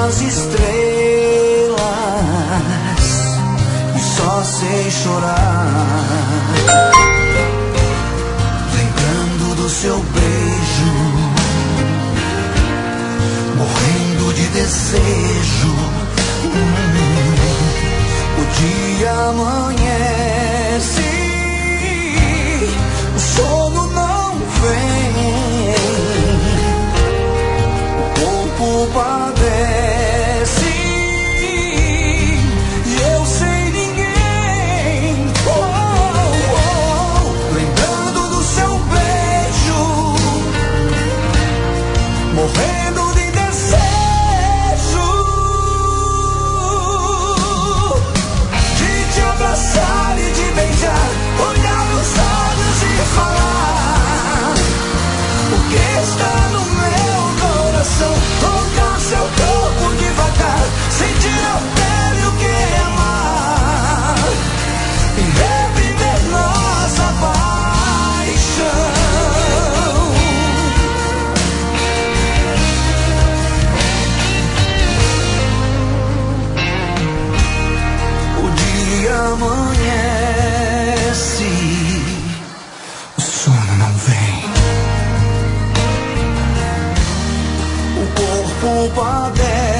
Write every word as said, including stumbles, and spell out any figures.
as estrelas e só sei chorar, lembrando do seu beijo, morrendo de desejo. Hum, o dia amanhece, o sono não vem, o corpo padece e eu sem ninguém. Oh, oh, oh, lembrando do seu beijo, morrendo de desejo de te abraçar e de beijar, olhar nos olhos e falar o que está no meu coração. Tocar seu corpo devagar, sentir a pele o que é amar e reviver nossa paixão. O dia amanhece, o sono não vem, o corpo padece